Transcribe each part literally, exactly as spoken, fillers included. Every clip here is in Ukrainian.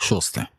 Шосте.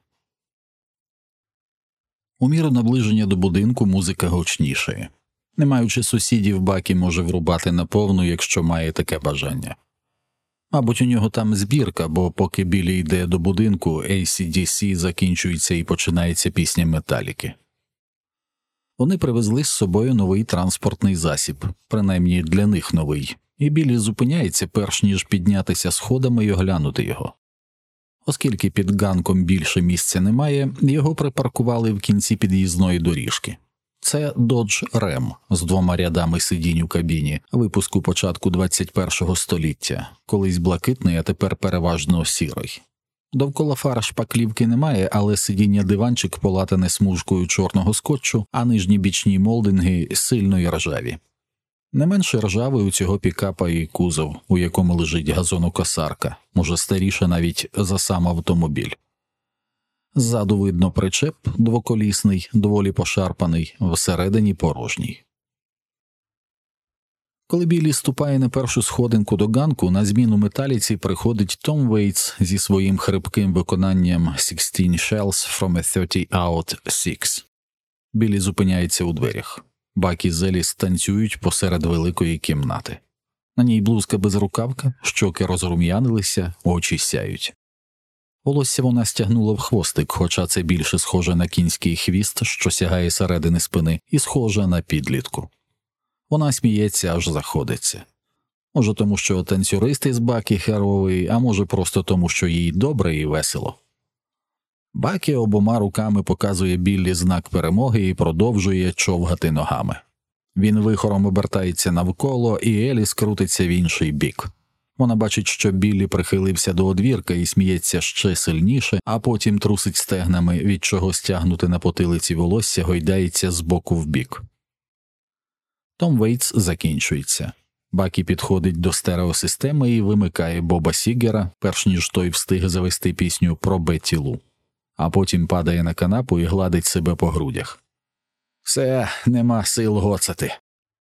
У міру наближення до будинку музика гучнішає. Не маючи сусідів, Бакі може врубати наповну, якщо має таке бажання. Мабуть, у нього там збірка, бо поки Біллі йде до будинку, ей сі ді сі закінчується і починається пісня Металіки. Вони привезли з собою новий транспортний засіб, принаймні для них новий, і Біллі зупиняється, перш ніж піднятися сходами і оглянути його. Оскільки під ганком більше місця немає, його припаркували в кінці під'їзної доріжки. Це Dodge Ram з двома рядами сидінь у кабіні, випуску початку двадцять першого століття, колись блакитний, а тепер переважно сірий. Довкола фар шпаклівки немає, але сидіння-диванчик полатане смужкою чорного скотчу, а нижні бічні молдинги сильно й ржаві. Не менше ржавий у цього пікапа і кузов, у якому лежить газонокосарка, може старіша навіть за сам автомобіль. Ззаду видно причеп, двоколісний, доволі пошарпаний, всередині порожній. Коли Біллі ступає на першу сходинку до ганку, на зміну Металіці приходить Том Вейтс зі своїм хрипким виконанням «Sixteen shells from a thirty out six». Біллі зупиняється у дверях. Бакі з Еліс танцюють посеред великої кімнати. На ній блузка безрукавка, щоки розрум'янилися, очі сяють. Волосся вона стягнула в хвостик, хоча це більше схоже на кінський хвіст, що сягає середини спини, і схоже на підлітку. Вона сміється, аж заходиться. Може тому, що танцюрист із Бакі херовий, а може просто тому, що їй добре і весело. Бакі обома руками показує Біллі знак перемоги і продовжує човгати ногами. Він вихором обертається навколо, і Еліс крутиться в інший бік. Вона бачить, що Біллі прихилився до одвірка і сміється ще сильніше, а потім трусить стегнами, від чого стягнути на потилиці волосся гойдається з боку в бік. Том Вейтс закінчується. Бакі підходить до стереосистеми і вимикає Боба Сігера, перш ніж той встиг завести пісню про Бетті Лу. А потім падає на канапу і гладить себе по грудях. «Все, нема сил гоцати».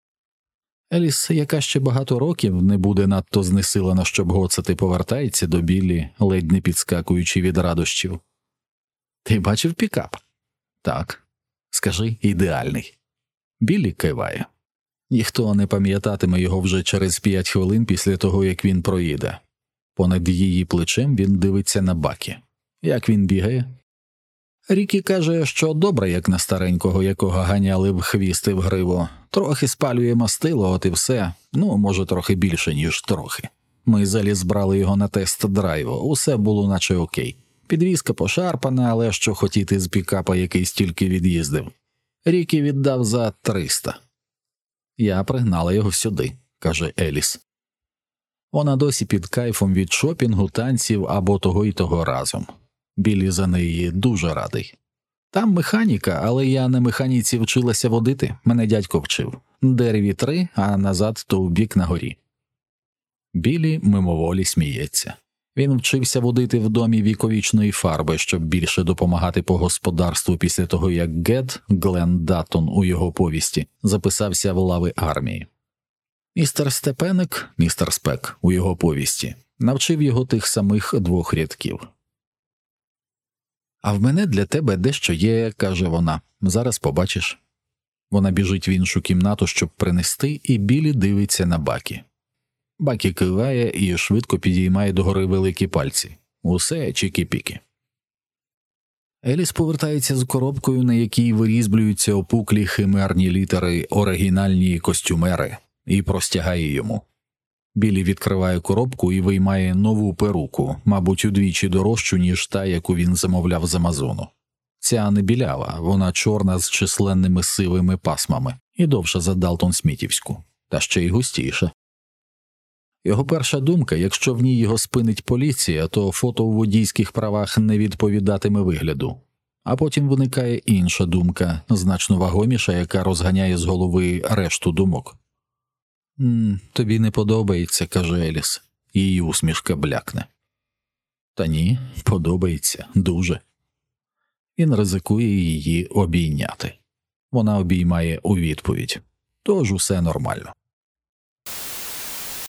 Еліс, яка ще багато років не буде надто знесилена, щоб гоцати, повертається до Біллі, ледь не підскакуючи від радощів. «Ти бачив пікап?» «Так». «Скажи, ідеальний». Біллі киває. Ніхто не пам'ятатиме його вже через п'ять хвилин після того, як він проїде. Понад її плечем він дивиться на Бакі. Як він бігає? Рікі каже, що добре, як на старенького, якого ганяли в хвіст і в гриву. Трохи спалює мастило, от і все. Ну, може, трохи більше, ніж трохи. Ми з Еліс брали його на тест-драйву, усе було наче окей. Підвізка пошарпана, але що хотіти з пікапа, який стільки від'їздив. Рікі віддав за триста. Я пригнала його сюди, каже Еліс. Вона досі під кайфом від шопінгу, танців або того і того разом. Біллі за неї дуже радий. Там механіка, але я на механіці вчилася водити, мене дядько вчив. Дереві три, а назад то в бік на горі. Біллі мимоволі сміється. Він вчився водити в домі віковічної фарби, щоб більше допомагати по господарству після того, як Гет, Глен Даттон у його повісті, записався в лави армії. Містер Степеник, містер Спек у його повісті, навчив його тих самих двох рядків. «А в мене для тебе дещо є», – каже вона, – «зараз побачиш». Вона біжить в іншу кімнату, щоб принести, і Біллі дивиться на Бакі. Бакі киває і швидко підіймає догори великі пальці. Усе чікі-пікі. Еліс повертається з коробкою, на якій вирізблюються опуклі химерні літери «Оригінальні костюмери», і простягає йому. Біллі відкриває коробку і виймає нову перуку, мабуть, удвічі дорожчу, ніж та, яку він замовляв з Амазону. Ця не білява, вона чорна з численними сивими пасмами і довша за Далтон-Смітівську, та ще й густіша. Його перша думка, якщо в ній його спинить поліція, то фото у водійських правах не відповідатиме вигляду. А потім виникає інша думка, значно вагоміша, яка розганяє з голови решту думок. «М, тобі не подобається», – каже Еліс. Її усмішка блякне. Та ні, подобається, дуже. Він ризикує її обійняти. Вона обіймає у відповідь. Тож усе нормально.